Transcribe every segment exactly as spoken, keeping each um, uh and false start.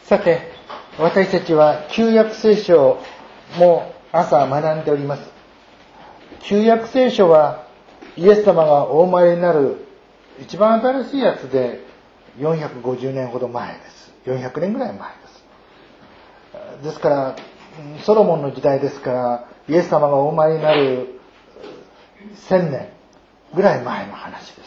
さて、私たちは旧約聖書も朝学んでおります。旧約聖書はイエス様がお生まれになる一番新しいやつでよんひゃくごじゅうねんほど前です。よんひゃくねんぐらい前です。ですからソロモンの時代ですから、イエス様がお生まれになるせんねんぐらい前の話です。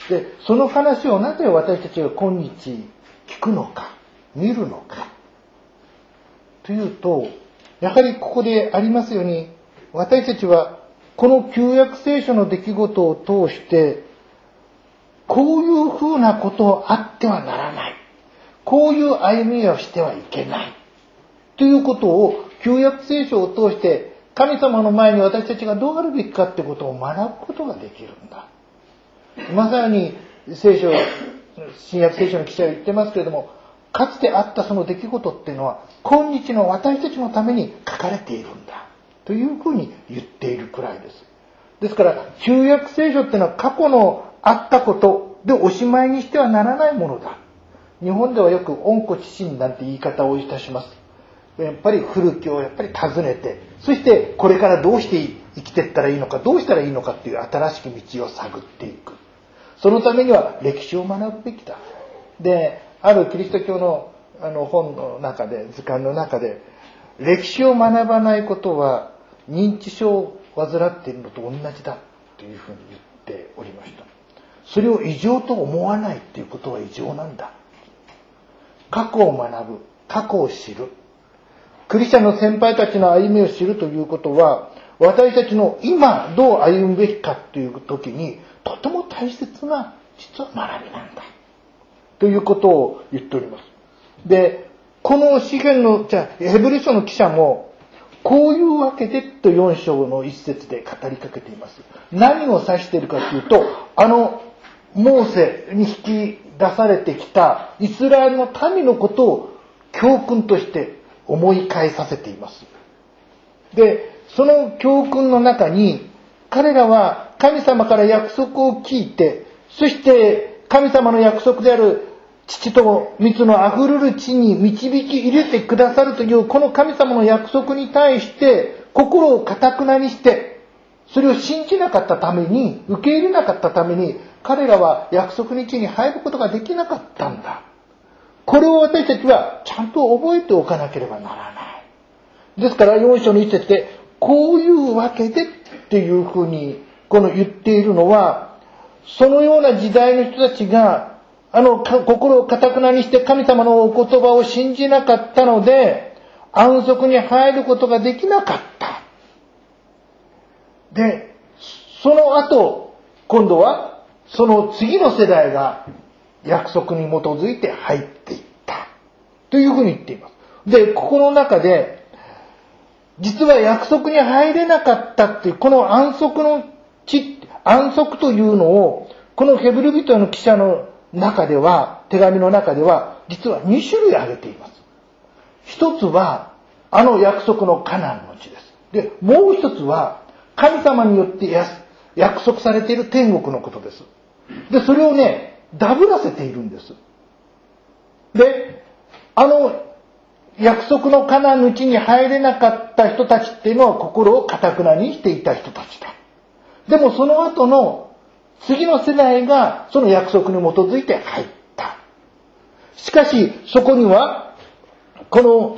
で、その話をなぜ私たちが今日聞くのか、見るのかというと、やはりここでありますように、私たちはこの旧約聖書の出来事を通して、こういうふうなことをあってはならない、こういう歩みをしてはいけないということを旧約聖書を通して神様の前に私たちがどうあるべきかってことを学ぶことができるんだ。まさに聖書、新約聖書の記者は言ってますけれども、かつてあったその出来事っていうのは今日の私たちのために書かれているんだというふうに言っているくらいです。ですから旧約聖書っていうのは過去のあったことでおしまいにしてはならないものだ。日本ではよく温故知新なんて言い方をいたします。やっぱり古きをやっぱり訪ねて、そしてこれからどうして生きていったらいいのか、どうしたらいいのかっていう新しき道を探っていく。そのためには歴史を学ぶべきだ。で、あるキリスト教のあの本の中で、図鑑の中で、歴史を学ばないことは認知症を患っているのと同じだというふうに言っておりました。それを異常と思わないっていうことは異常なんだ。過去を学ぶ、過去を知る。クリスチャンの先輩たちの歩みを知るということは、私たちの今どう歩むべきかという時にとても大切な実は学びなんだということを言っております。で、この詩篇のじゃあヘブル書の記者もこういうわけでとよん章の一節で語りかけています。何を指しているかというと、あのモーセに引き出されてきたイスラエルの民のことを教訓として思い返させています。で、その教訓の中に彼らは神様から約束を聞いて、そして神様の約束である父と蜜のあふれる地に導き入れてくださるというこの神様の約束に対して心を堅くなにして、それを信じなかったために、受け入れなかったために、彼らは約束の地に入ることができなかったんだ。これを私たちはちゃんと覚えておかなければならない。ですからよん章の一節で、こういうわけでっていうふうにこの言っているのは、そのような時代の人たちがあの心を堅くなにして神様のお言葉を信じなかったので、安息に入ることができなかった。で、その後、今度はその次の世代が約束に基づいて入っていったというふうに言っています。で、ここの中で実は約束に入れなかったっていうこの安息の地、安息というのをこのヘブル人の記者の中では、手紙の中では実はに種類挙げています。一つはあの約束のカナンの地です。で、もう一つは神様によって約束されている天国のことです。で、それをね、ダブらせているんです。で、あの約束のカナンの地に入れなかった人たちっていうのは心を堅くなにしていた人たちだ。でもその後の次の世代がその約束に基づいて入った。しかしそこにはこの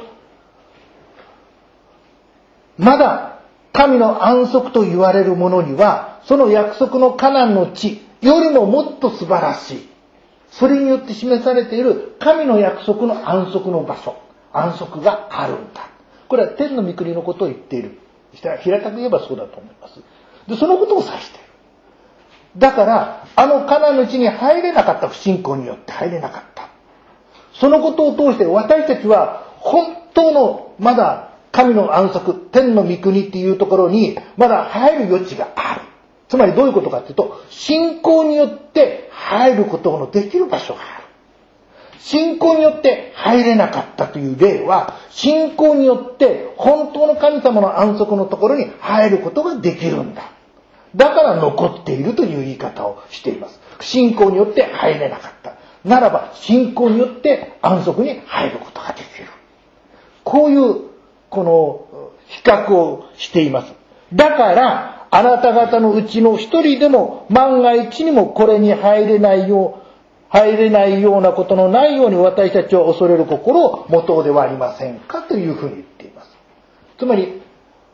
まだ神の安息と言われるものにはその約束のカナンの地よりももっと素晴らしい、それによって示されている神の約束の安息の場所、安息があるんだ。これは天の御国のことを言っている。平たく言えばそうだと思います。で、そのことを指している。だからあのカナンの地に入れなかった、不信仰によって入れなかった。そのことを通して私たちは本当のまだ神の安息、天の御国っていうところにまだ入る余地がある。つまりどういうことかというと、信仰によって入ることのできる場所がある。信仰によって入れなかったという例は、信仰によって本当の神様の安息のところに入ることができるんだ。だから残っているという言い方をしています。信仰によって入れなかった。 ならば信仰によって安息に入ることができる。こういうこの比較をしています。だからあなた方のうちの一人でも万が一にもこれに入れないよう入れないようなことのないように私たちは恐れる心を持とうではありませんかというふうに言っています。つまり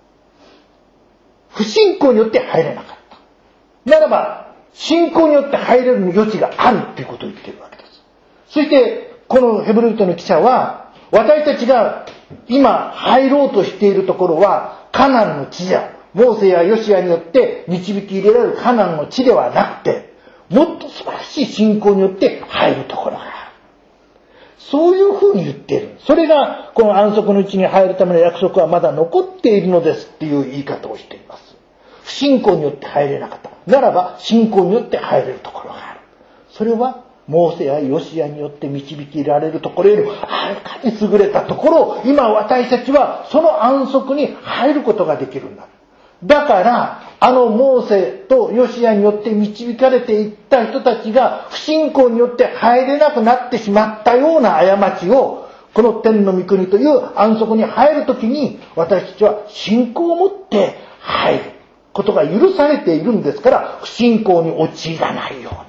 不信仰によって入れなかった。ならば信仰によって入れる余地があるということを言っているわけです。そしてこのヘブル人の記者は私たちが今入ろうとしているところはカナンの地じゃ、モーセやヨシアによって導き入れられるカナンの地ではなくて、もっと素晴らしい信仰によって入るところがある。そういうふうに言っている。それがこの安息のうちに入るための約束はまだ残っているのですっていう言い方をしています。不信仰によって入れなかった。ならば信仰によって入れるところがある。それはモーセやヨシアによって導きられるところよりもはるかに優れたところを今私たちはその安息に入ることができるんだ。だからあのモーセとヨシアによって導かれていった人たちが不信仰によって入れなくなってしまったような過ちをこの天の御国という安息に入るときに私たちは信仰を持って入ることが許されているんですから、不信仰に陥らないように、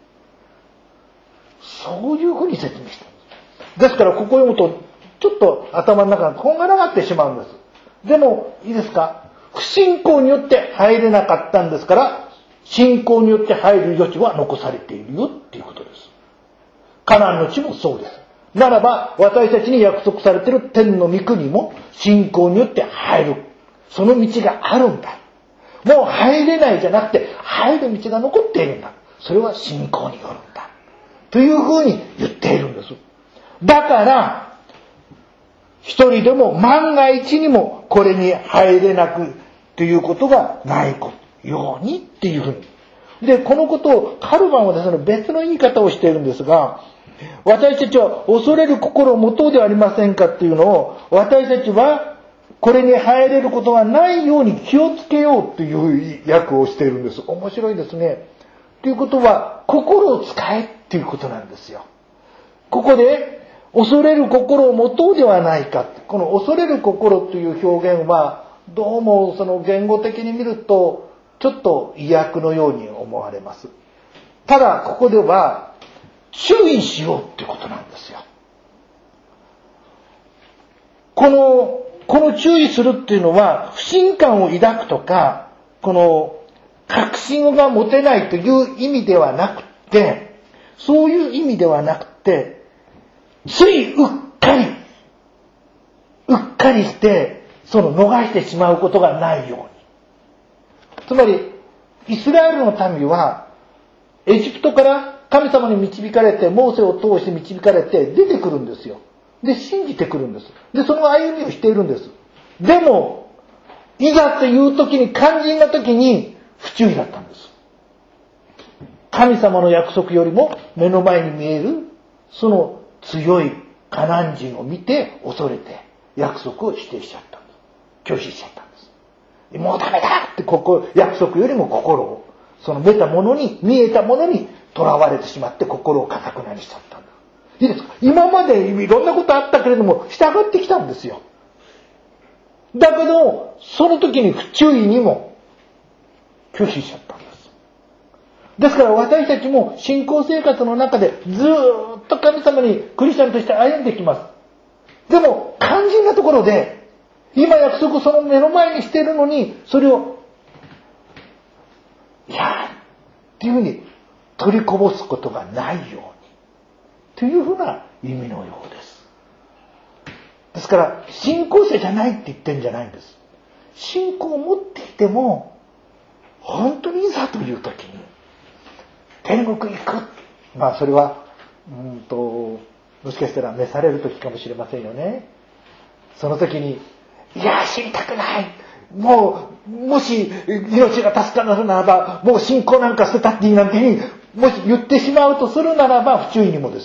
そういうふうに説明しています。ですからここを読むとちょっと頭の中がこんがらがってしまうんです。でもいいですか、不信仰によって入れなかったんですから、信仰によって入る余地は残されているよっていうことです。カナンの地もそうです。ならば私たちに約束されている天の御国も信仰によって入る、その道があるんだ。もう入れないじゃなくて入る道が残っているんだ。それは信仰によるんだというふうに言っているんです。だから一人でも万が一にもこれに入れなくということがないようにっていうふうに。で、このことをカルバンはですね、別の言い方をしているんですが、私たちは恐れる心を持とうではありませんかっていうのを、私たちはこれに入れることがないように気をつけようという訳をしているんです。面白いですね。ということは、心を使えっていうことなんですよ。ここで、恐れる心を持とうではないか。この恐れる心という表現は、どうもその言語的に見ると、ちょっと意訳のように思われます。ただ、ここでは、注意しようってことなんですよ。この、この注意するっていうのは、不信感を抱くとか、この、確信が持てないという意味ではなくて、そういう意味ではなくて、ついうっかり、うっかりして、その逃してしまうことがないように。つまり、イスラエルの民は、エジプトから神様に導かれて、モーセを通して導かれて出てくるんですよ。で、信じてくるんです。で、その歩みをしているんです。でも、いざという時に、肝心な時に不注意だったんです。神様の約束よりも目の前に見える、その強いカナン人を見て恐れて約束を否定しちゃったんです。拒否しちゃったんです。もうダメだってここ、約束よりも心を、その見たものに、見えたものに囚われてしまって心を堅くなにしちゃったんだ。いいですか？今までいろんなことあったけれども、従ってきたんですよ。だけど、その時に不注意にも拒否しちゃったんです。ですから私たちも信仰生活の中でずーっと神様にクリスチャンとして歩んできます。でも、肝心なところで、今約束その目の前にしているのに、それを、いやーっていうふうに取りこぼすことがないように。というふうな意味のようです。ですから、信仰者じゃないって言ってるんじゃないんです。信仰を持っていても、本当にいざという時に、天国行く。まあそれは、うんと、もしかしたら召される時かもしれませんよね。その時に、いや、死にたくない。もう、もし命が助かるならば、もう信仰なんか捨てたっていいなんていうふうに、もし言ってしまうとするならば、不注意にもです。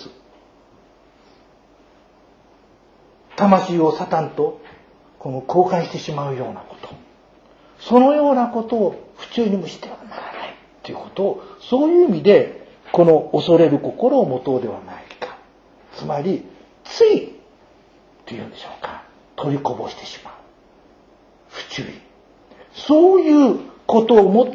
魂をサタンとこの交換してしまうようなこと。そのようなことを不注意にもしてはならないということを、そういう意味でこの恐れる心を持とうではないか。つまり、つい、というんでしょうか。取りこぼしてしまう。不注意。そういうことをもって、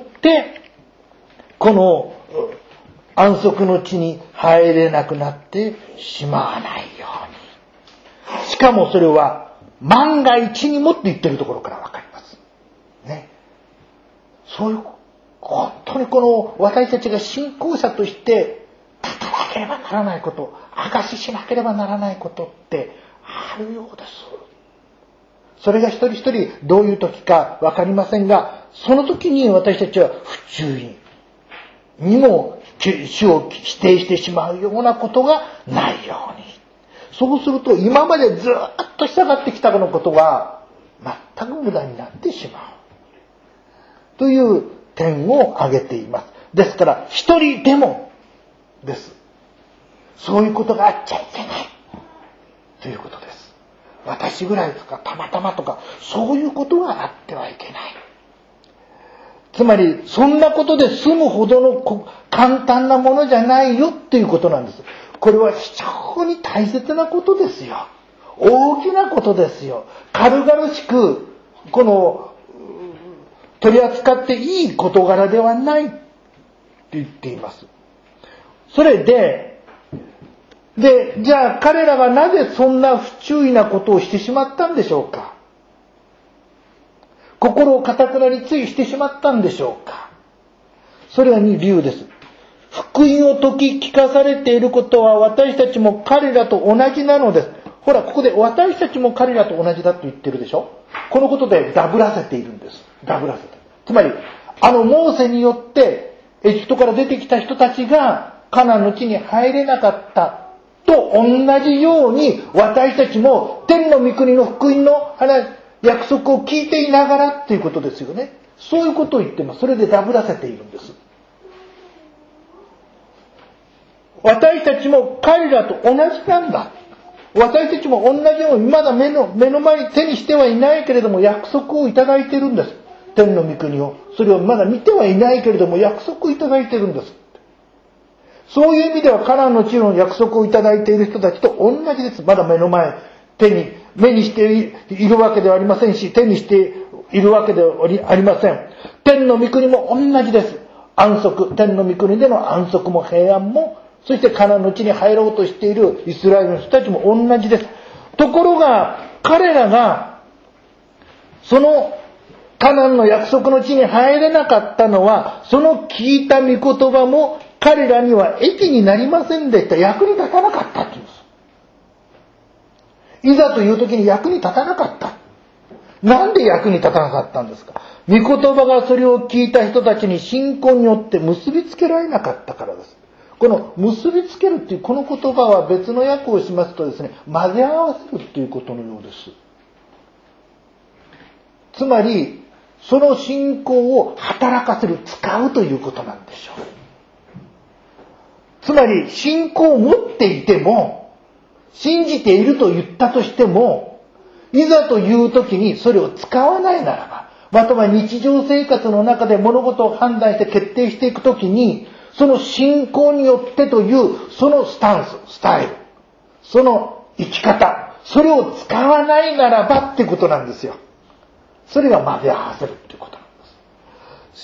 この安息の地に入れなくなってしまわないように。しかもそれは万が一にもって言ってるところからわかります。ね。そういう、本当にこの私たちが信仰者として立たなければならないこと、証ししなければならないことってあるようです。それが一人一人どういう時かわかりませんが、その時に私たちは不注意にも主を否定してしまうようなことがないように。そうすると今までずっと従ってきたこのことが全く無駄になってしまう。という点を挙げています。ですから一人でもです。そういうことがあっちゃいけない。ということです。私ぐらいとかたまたまとかそういうことがあってはいけない。つまりそんなことで済むほどの簡単なものじゃないよっていうことなんです。これは非常に大切なことですよ。大きなことですよ。軽々しくこの取り扱っていい事柄ではないって言っています。それでで、じゃあ彼らはなぜそんな不注意なことをしてしまったんでしょうか。心を堅くなりついしてしまったんでしょうか。それはに理由です。福音を説き聞かされていることは私たちも彼らと同じなのです。ほら、ここで私たちも彼らと同じだと言ってるでしょ。このことでダブらせているんです。ダブらせて。つまり、あのモーセによってエジプトから出てきた人たちがカナンの地に入れなかったと同じように、私たちも天の御国の福音の約束を聞いていながらっていうことですよね。そういうことを言ってます。それでダブらせているんです。私たちも彼らと同じなんだ。私たちも同じように、まだ目の、目の前に手にしてはいないけれども約束をいただいているんです。天の御国を。それをまだ見てはいないけれども約束をいただいているんです。そういう意味ではカナンの地の約束をいただいている人たちと同じです。まだ目の前、手に、目にしているわけではありませんし、手にしているわけではありません。天の御国も同じです。安息、天の御国での安息も平安も、そしてカナンの地に入ろうとしているイスラエルの人たちも同じです。ところが、彼らが、そのカナンの約束の地に入れなかったのは、その聞いた御言葉も彼らには益になりませんでした。役に立たなかったって言うんです。いざという時に役に立たなかった。なんで役に立たなかったんですか。御言葉がそれを聞いた人たちに信仰によって結びつけられなかったからです。この結びつけるっていうこの言葉は別の訳をしますとですね、混ぜ合わせるっていうことのようです。つまり、その信仰を働かせる、使うということなんでしょう。つまり、信仰を持っていても、信じていると言ったとしても、いざという時にそれを使わないならば、または日常生活の中で物事を判断して決定していく時に、その信仰によってという、そのスタンス、スタイル、その生き方、それを使わないならばってことなんですよ。それが混ぜ合わせるっていうことなんです。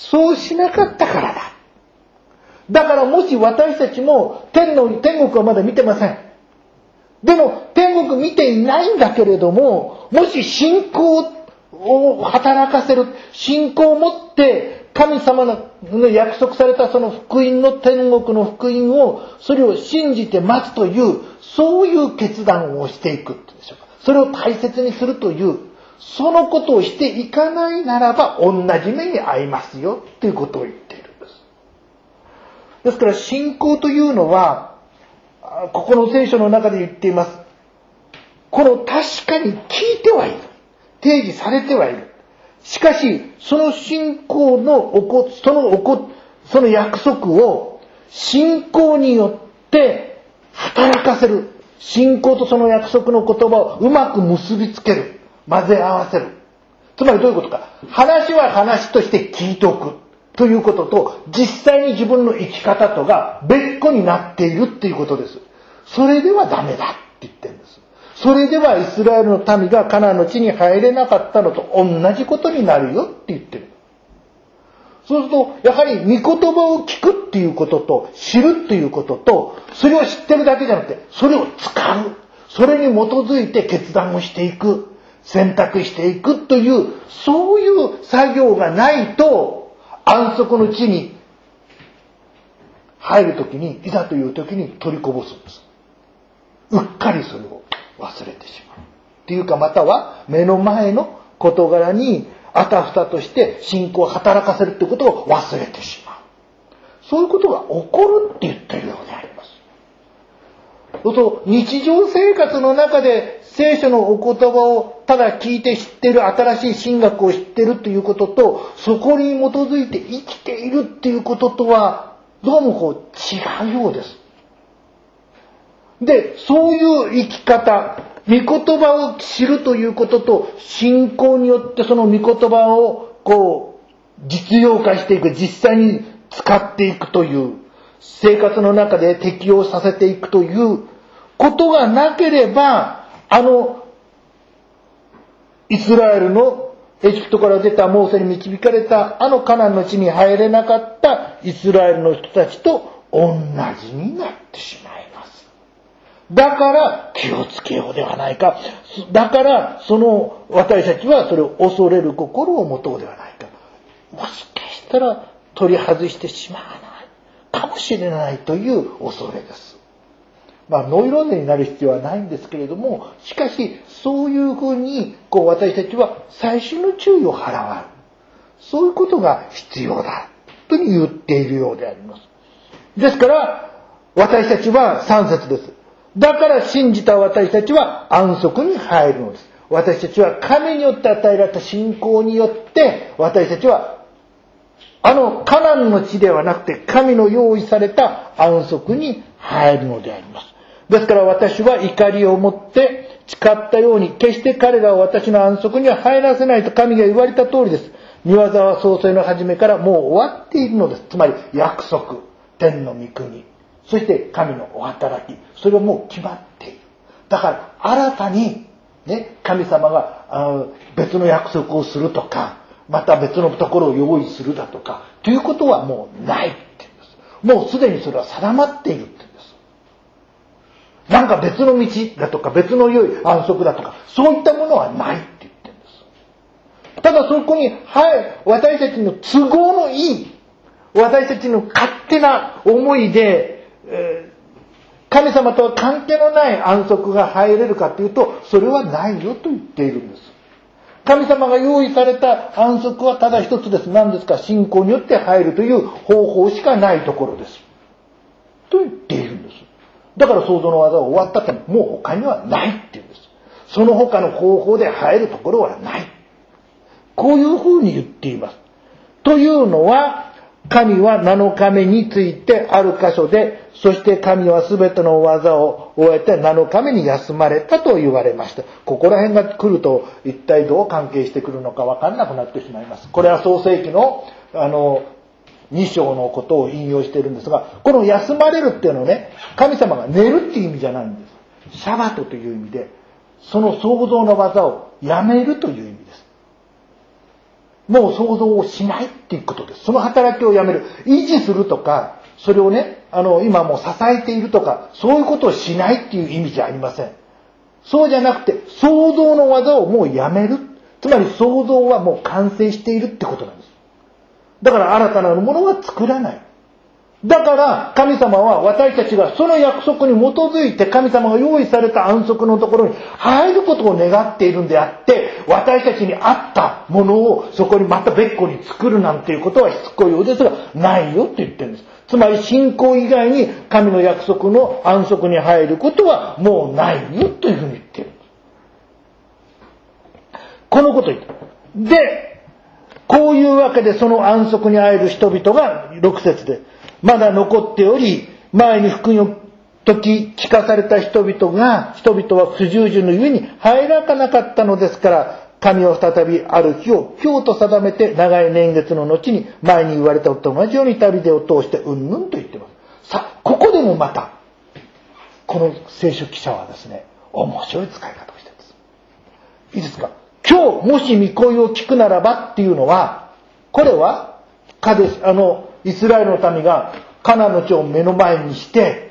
そうしなかったからだ。だからもし私たちも天の、天国はまだ見てません。でも天国見ていないんだけれども、もし信仰を働かせる、信仰を持って神様の約束されたその福音の天国の福音を、それを信じて待つという、そういう決断をしていくってでしょうか。それを大切にするという、そのことをしていかないならば同じ目に遭いますよっていうことを言っているんです。ですから信仰というのは、ここの聖書の中で言っています。この確かに聞いてはいる。提示されてはいる。しかし、その信仰のおこ、そのおこ、その約束を信仰によって働かせる。信仰とその約束の言葉をうまく結びつける。混ぜ合わせる。つまりどういうことか。話は話として聞いておく。 ということと、実際に自分の生き方とが別個になっているっていうことです。それではダメだって言ってるんです。それではイスラエルの民がカナンの地に入れなかったのと同じことになるよって言ってる。そうすると、やはり御言葉を聞くっていうことと、知るっていうことと、それを知ってるだけじゃなくて、それを使う。それに基づいて決断をしていく。選択していくという、そういう作業がないと、安息の地に入るときに、いざというときに取りこぼすんです。うっかりそれを忘れてしまう。っていうか、または目の前の事柄にあたふたとして信仰を働かせるということを忘れてしまう。そういうことが起こるって言ってるようであります。そうすると、日常生活の中で聖書のお言葉をただ聞いて知っている、新しい神学を知っているということと、そこに基づいて生きているっていうこととは、どうもこう違うようです。で、そういう生き方、御言葉を知るということと、信仰によってその御言葉をこう、実用化していく、実際に使っていくという、生活の中で適用させていくということがなければ、あの、イスラエルのエジプトから出たモーセに導かれたあのカナンの地に入れなかったイスラエルの人たちと同じになってしまいます。だから気をつけようではないか。だからその私たちはそれを恐れる心を持とうではないか。もしかしたら取り外してしまわないかもしれないという恐れです。まあノイローゼになる必要はないんですけれども、しかしそういうふうにこう私たちは最終の注意を払わる。そういうことが必要だと言っているようであります。ですから私たちはさん節です。だから信じた私たちは安息に入るのです。私たちは神によって与えられた信仰によって私たちはあのカナンの地ではなくて神の用意された安息に入るのであります。ですから私は怒りを持って誓ったように決して彼らを私の安息には入らせないと神が言われた通りです。御業は創世の初めからもう終わっているのです。つまり約束、天の御国、そして神のお働き、それはもう決まっている。だから新たにね、神様があの別の約束をするとか、また別のところを用意するだとかということはもうないって言うんです。もうすでにそれは定まっているって言うんです。なんか別の道だとか別の良い安息だとかそういったものはないって言ってるんです。ただそこに、はい、私たちの都合のいい、私たちの勝手な思いで、えー神様とは関係のない安息が入れるかというと、それはないよと言っているんです。神様が用意された安息はただ一つです。何ですか？信仰によって入るという方法しかないところです。と言っているんです。だから創造の技は終わったってもう他にはないっていうんです。その他の方法で入るところはない。こういうふうに言っています。というのは、神はなのかめについてある箇所で、そして神はすべての技を終えてなのかめに休まれたと言われました。ここら辺が来ると一体どう関係してくるのか分からなくなってしまいます。これは創世記のあのに章のことを引用しているんですが、この休まれるっていうのはね、神様が寝るっていう意味じゃないんです。シャバトという意味で、その創造の技をやめるという意味です。もう想像をしないっていうことです。その働きをやめる。維持するとか、それをね、あの、今もう支えているとか、そういうことをしないっていう意味じゃありません。そうじゃなくて、創造の技をもうやめる。つまり創造はもう完成しているってことなんです。だから新たなものは作らない。だから神様は私たちがその約束に基づいて神様が用意された安息のところに入ることを願っているんであって、私たちに合ったものをそこにまた別個に作るなんていうことはしつこいようですがないよって言ってるんです。つまり信仰以外に神の約束の安息に入ることはもうないよというふうに言ってるんです。このことを言ってる。で、こういうわけでその安息に入る人々がろく節でまだ残っており、前に福音を時聞かされた人々が、人々は不従順のゆえに入らなかったのですから、 神は再びある日を今日と定めて長い年月の後に前に言われたのと同じように旅でを通してうんぬんと言ってます。さあ、ここでもまた、この聖書記者はですね、面白い使い方をしています。いいですか？今日もし御声を聞くならばっていうのは、これは、カデス、あの、イスラエルの民がカナンの地を目の前にして、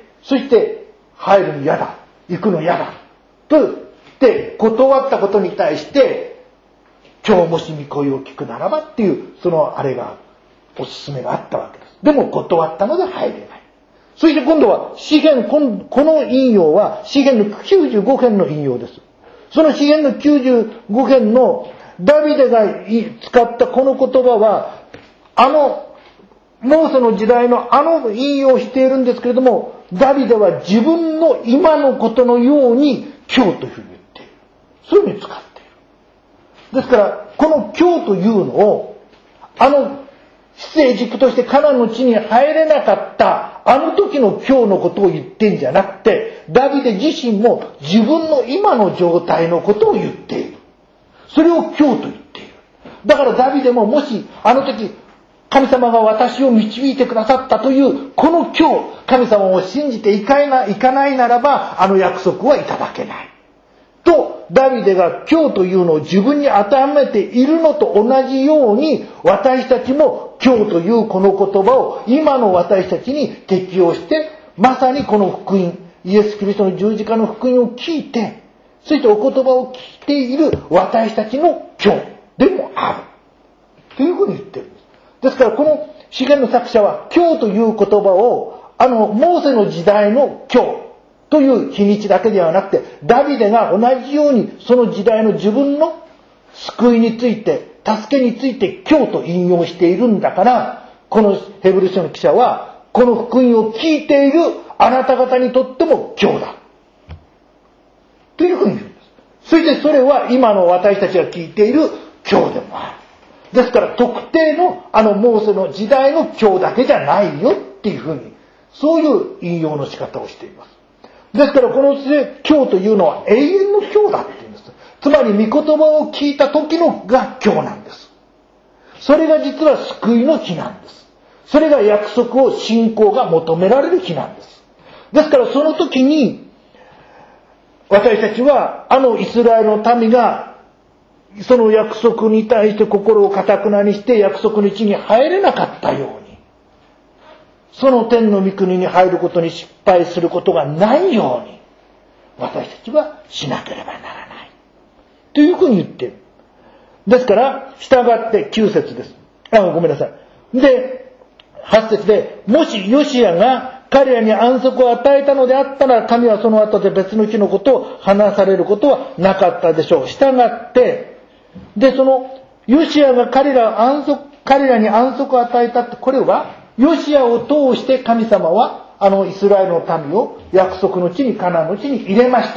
そして入るの嫌だ、行くの嫌だ、と言って断ったことに対して、今日もし御声を聞くならばっていう、そのあれが、おすすめがあったわけです。でも断ったので入れない。そして今度は詩編、この引用は詩編のきゅうじゅうご編の引用です。その詩編のきゅうじゅうご編のダビデが使ったこの言葉は、あの、モーセの時代のあの引用をしているんですけれども、ダビデは自分の今のことのように今日というふうに言っている。そういうふうに使っている。ですから、この今日というのを、あの、出エジプトとしてカナンの地に入れなかったあの時の今日のことを言ってんじゃなくて、ダビデ自身も自分の今の状態のことを言っている。それを今日と言っている。だからダビデももしあの時神様が私を導いてくださったというこの今日、神様を信じていかないかないならばあの約束はいただけない。とダビデが今日というのを自分に当てはめているのと同じように、私たちも今日というこの言葉を今の私たちに適用して、まさにこの福音、イエス・キリストの十字架の福音を聞いて、そしてお言葉を聞いている私たちの今日でもあるというふうに言ってるんです。ですからこの詩篇の作者は今日という言葉をあのモーセの時代の今日という日にちだけではなくて、ダビデが同じようにその時代の自分の救いについて、助けについて今日と引用しているんだから、このヘブル書の記者はこの福音を聞いているあなた方にとっても今日だというふうに言うんです。そしてそれは今の私たちが聞いている今日でもある。ですから特定のあのモーセの時代の今日だけじゃないよっていうふうに、そういう引用の仕方をしています。ですからこの今日というのは永遠の今日だって言うんです。つまり御言葉を聞いた時のが今日なんです。それが実は救いの日なんです。それが約束を信仰が求められる日なんです。ですからその時に私たちはあのイスラエルの民がその約束に対して心を堅くなにして約束の地に入れなかったように、その天の御国に入ることに失敗することがないように私たちはしなければならないというふうに言っている。ですから従ってきゅう節です。あ、ごめんなさい。ではち節で、もしヨシアが彼らに安息を与えたのであったら、神はその後で別の日のことを話されることはなかったでしょう。従ってでそのヨシアが彼ら安息彼らに安息を与えたって、これはヨシアを通して神様はあのイスラエルの民を約束の地に、カナンの地に入れました。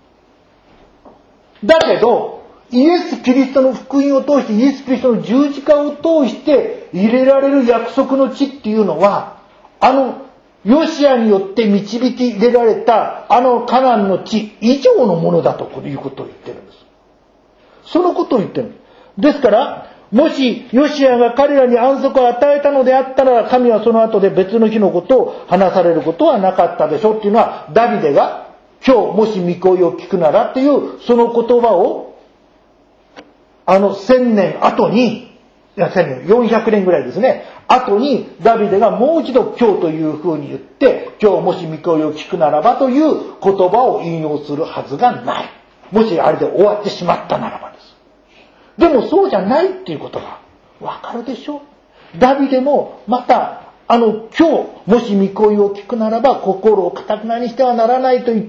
だけどイエス・キリストの福音を通して、イエス・キリストの十字架を通して入れられる約束の地っていうのは、あのヨシアによって導き入れられたあのカナンの地以上のものだということを言ってるんです。そのことを言ってるんです。ですからもしヨシアが彼らに安息を与えたのであったら、神はその後で別の日のことを話されることはなかったでしょうっていうのは、ダビデが今日もし御声を聞くならっていうその言葉をあの千年後に、いや千年、よんひゃくねんぐらいですね、後にダビデがもう一度今日というふうに言って、今日もし御声を聞くならばという言葉を引用するはずがない。もしあれで終わってしまったならばです。でもそうじゃないっていうことがわかるでしょ。ダビデもまたあの今日もし御声を聞くならば心を堅くなにしてはならないと言って、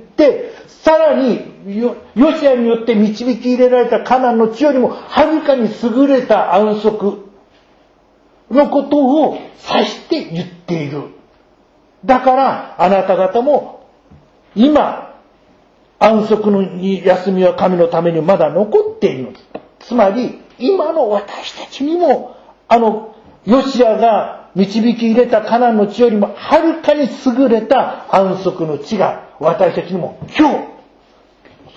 さらにヨシアによって導き入れられたカナンの地よりもはるかに優れた安息のことを指して言っている。だからあなた方も今安息の休みは神のためにまだ残っているのです。つまり今の私たちにもあのヨシアが導き入れたカナンの地よりもはるかに優れた安息の地が私たちにも今日この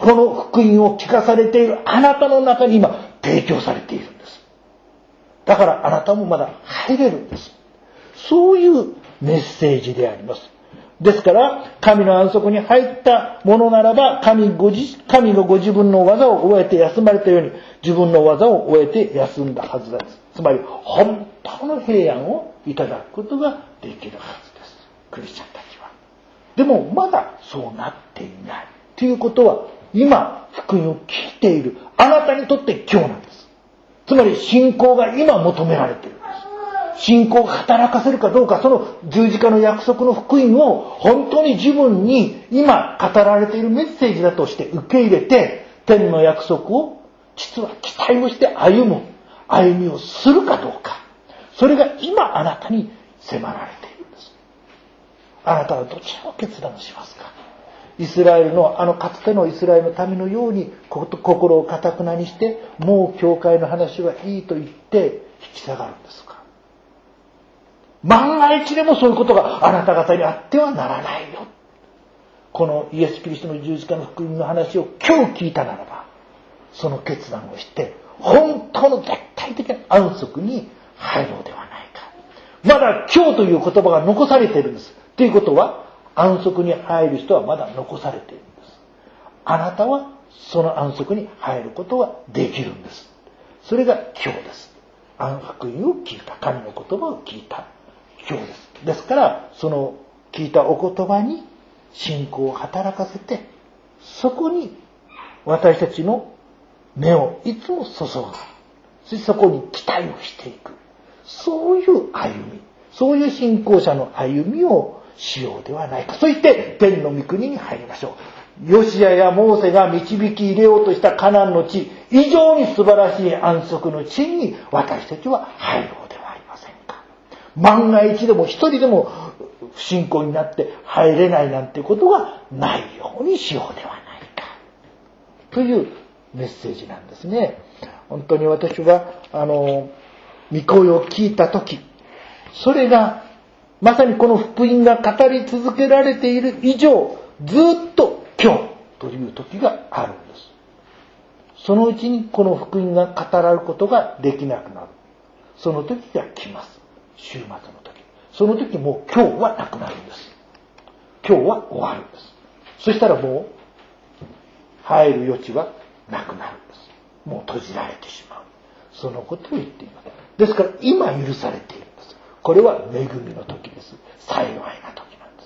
福音を聞かされているあなたの中に今提供されているんです。だからあなたもまだ入れるんです。そういうメッセージであります。ですから神の安息に入ったものならば 神, ご自神がご自分の技を終えて休まれたように自分の技を終えて休んだはずです。つまり本当の平安をいただくことができるはずです。クリスチャンたちは。でもまだそうなっていないということは今福音を聞いているあなたにとって今日なんです。つまり信仰が今求められているんです。信仰を働かせるかどうか、その十字架の約束の福音を本当に自分に今語られているメッセージだとして受け入れて、天の約束を実は期待をして歩む歩みをするかどうか、それが今あなたに迫られているんです。あなたはどちらを決断しますか。イスラエルのあのかつてのイスラエルの民のように心を堅くなにしてもう教会の話はいいと言って引き下がるんですか。万が一でもそういうことがあなた方にあってはならないよ。このイエス・キリストの十字架の福音の話を今日聞いたならば、その決断をして本当の絶対的な安息に入ろうではないか。まだ今日という言葉が残されているんです。ということは安息に入る人はまだ残されているんです。あなたはその安息に入ることはできるんです。それが今日です。安福音を聞いた、神の言葉を聞いた今日です。ですからその聞いたお言葉に信仰を働かせて、そこに私たちの目をいつも注ぐ、そしてそこに期待をしていく、そういう歩み、そういう信仰者の歩みをしようではないか。そして天の御国に入りましょう。ヨシアやモーセが導き入れようとしたカナンの地以上に素晴らしい安息の地に私たちは入ろうではありませんか。万が一でも一人でも不信仰になって入れないなんてことがないようにしようではないかというメッセージなんですね。本当に私はあの御声を聞いたとき、それがまさにこの福音が語り続けられている以上、ずっと今日という時があるんです。そのうちにこの福音が語られることができなくなる。その時が来ます。週末の時。その時もう今日はなくなるんです。今日は終わるんです。そしたらもう入る余地はなくなるんです。もう閉じられてしまう。そのことを言っています。ですから今許されているんです。これは恵みの時です。幸いな時なんです。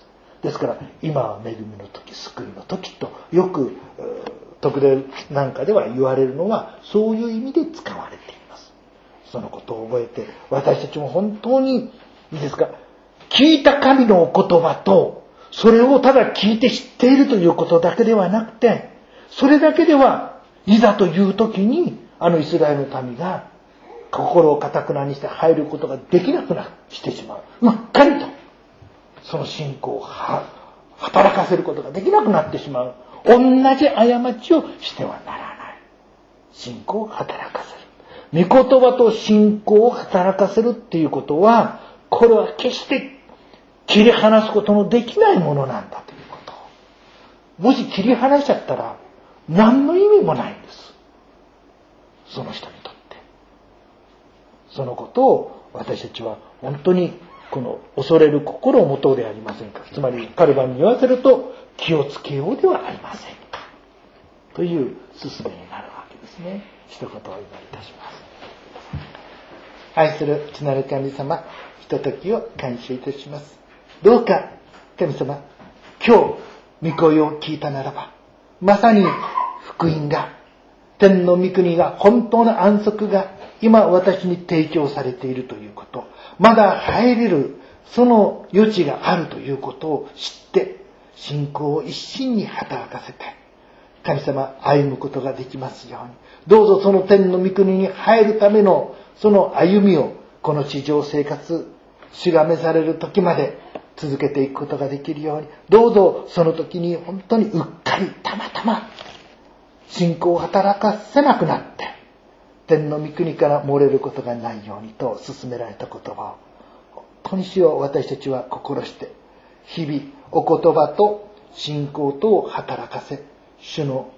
ですから今は恵みの時、救いの時とよく特例なんかでは言われるのはそういう意味で使われています。そのことを覚えて私たちも本当にいいですか、聞いた神のお言葉とそれをただ聞いて知っているということだけではなくて、それだけではいざという時にあのイスラエルの民が心を堅くなにして入ることができなくなってしまう。うっかりとその信仰を働かせることができなくなってしまう。同じ過ちをしてはならない。信仰を働かせる。御言葉と信仰を働かせるっていうことは、これは決して切り離すことのできないものなんだということ。もし切り離しちゃったら何の意味もないんです。その人にとって。そのことを私たちは本当にこの恐れる心を持とうではありませんか。つまりカルバンに言わせると気をつけようではありませんかという勧めになるわけですね。一言お祈りいたします。愛する父なる神様、ひとときを感謝いたします。どうか神様、今日御声を聞いたならば、まさに福音が、天の御国が、本当の安息が今私に提供されているということ、まだ入れるその余地があるということを知って、信仰を一心に働かせて神様歩むことができますように、どうぞその天の御国に入るためのその歩みをこの地上生活主が召される時まで続けていくことができるように、どうぞその時に本当にうっかりたまたま信仰を働かせなくなって天の御国から漏れることがないようにと勧められた言葉を本当に主よ、私たちは心して日々お言葉と信仰とを働かせ、主の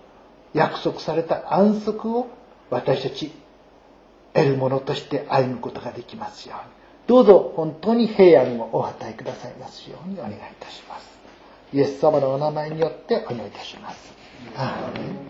約束された安息を私たち得るものとして歩むことができますように、どうぞ本当に平安をお与えくださいますようにお願いいたします。イエス様のお名前によってお願いいたします。アーメン。